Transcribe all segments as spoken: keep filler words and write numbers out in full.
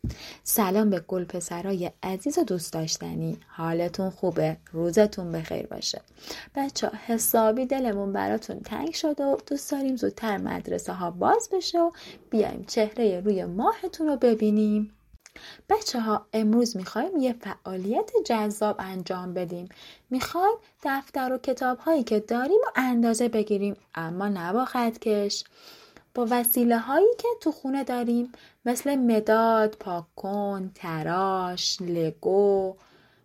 سلام به گل پسرای عزیز و دوست داشتنی. حالتون خوبه؟ روزتون بخیر باشه. بچه ها حسابی دلمون براتون تنگ شده و دوست داریم زودتر مدرسه ها باز بشه و بیایم چهره روی ماهتون رو ببینیم. بچه ها امروز میخوایم یه فعالیت جذاب انجام بدیم. میخوایم دفتر و کتاب هایی که داریم و اندازه بگیریم، اما نه با خطکش، با وسیله هایی که تو خونه داریم، مثل مداد، پاکن، تراش، لگو،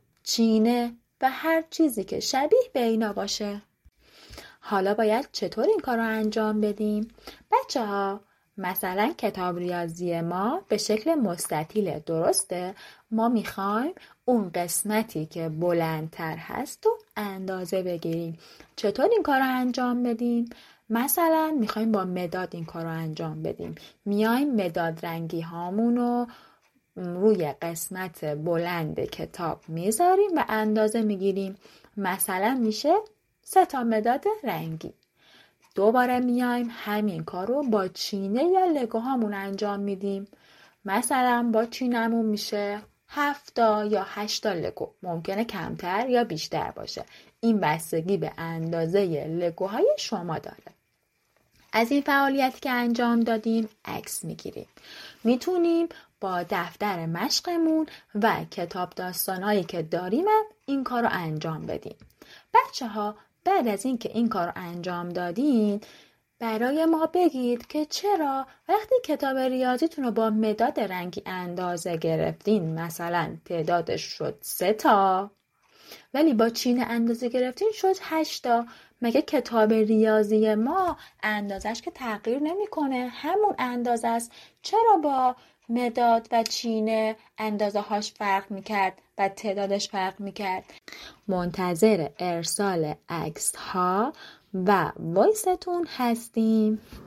چینه و هر چیزی که شبیه به اینا باشه. حالا باید چطور این کار رو انجام بدیم؟ بچه ها مثلا کتاب ریاضی ما به شکل مستطیل، درسته؟ ما میخوایم اون قسمتی که بلندتر هست و اندازه بگیریم. چطور این کار رو انجام بدیم؟ مثلا میخوایم با مداد این کار رو انجام بدیم. میایم مداد رنگی هامون رو روی قسمت بلند کتاب میذاریم و اندازه میگیریم. مثلا میشه سه تا مداد رنگی. دوباره میایم همین کار رو با چینه یا لگو هامون انجام میدیم. مثلا با چینمون میشه هفتا یا هشتا لگو. ممکنه کمتر یا بیشتر باشه. این بستگی به اندازه لگوهای شما داره. از این فعالیتی که انجام دادیم عکس میگیریم. میتونیم با دفتر مشقمون و کتاب داستانهایی که داریم این کار رو انجام بدیم. بچه ها بعد از این که این کار رو انجام دادین برای ما بگید که چرا وقتی کتاب ریاضیتون رو با مداد رنگی اندازه گرفتین، مثلا تعدادش شد سه تا، ولی با چینه اندازه گرفتین شد هشتا. مگه کتاب ریاضی ما اندازش که تغییر نمیکنه، همون اندازه است. چرا با مداد و چینه اندازه هاش فرق میکرد و تعدادش فرق میکرد؟ منتظر ارسال عکس ها و وایستون هستیم.